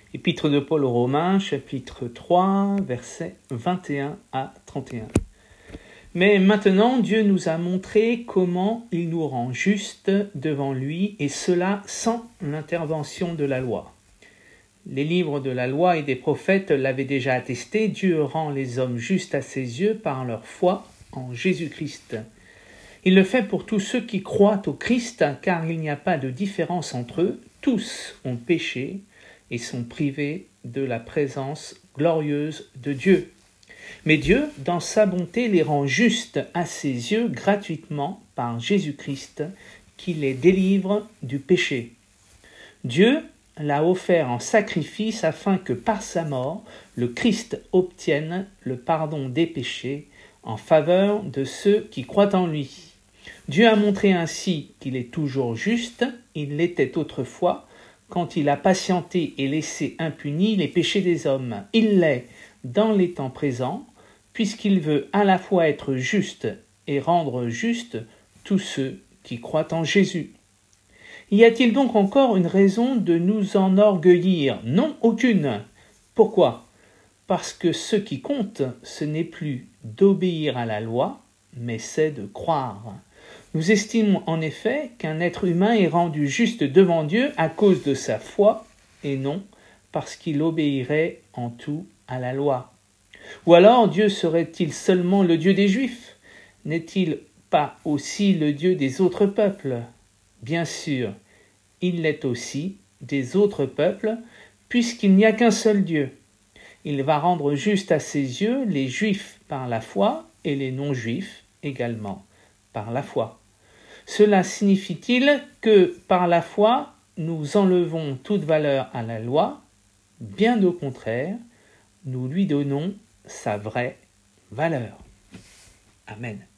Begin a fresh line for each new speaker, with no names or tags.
Épître de Paul aux Romains, chapitre 3, versets 21 à 31. Mais maintenant, Dieu nous a montré comment il nous rend justes devant lui, et cela sans l'intervention de la loi. Les livres de la loi et des prophètes l'avaient déjà attesté, Dieu rend les hommes justes à ses yeux par leur foi en Jésus-Christ. Il le fait pour tous ceux qui croient au Christ, car il n'y a pas de différence entre eux, tous ont péché et sont privés de la présence glorieuse de Dieu. Mais Dieu, dans sa bonté, les rend justes à ses yeux gratuitement par Jésus-Christ, qui les délivre du péché. Dieu l'a offert en sacrifice afin que par sa mort, le Christ obtienne le pardon des péchés en faveur de ceux qui croient en lui. Dieu a montré ainsi qu'il est toujours juste, il l'était autrefois, quand il a patienté et laissé impunis les péchés des hommes. Il l'est dans les temps présents, puisqu'il veut à la fois être juste et rendre juste tous ceux qui croient en Jésus. Y a-t-il donc encore une raison de nous enorgueillir ? Non, aucune. Pourquoi ? Parce que ce qui compte, ce n'est plus d'obéir à la loi, mais c'est de croire. Nous estimons en effet qu'un être humain est rendu juste devant Dieu à cause de sa foi, et non parce qu'il obéirait en tout à la loi. Ou alors Dieu serait-il seulement le Dieu des Juifs ? N'est-il pas aussi le Dieu des autres peuples ? Bien sûr, il l'est aussi des autres peuples, puisqu'il n'y a qu'un seul Dieu. Il va rendre juste à ses yeux les Juifs par la foi et les non-Juifs également par la foi. Cela signifie-t-il que par la foi, nous enlevons toute valeur à la loi ? Bien au contraire, nous lui donnons sa vraie valeur. Amen.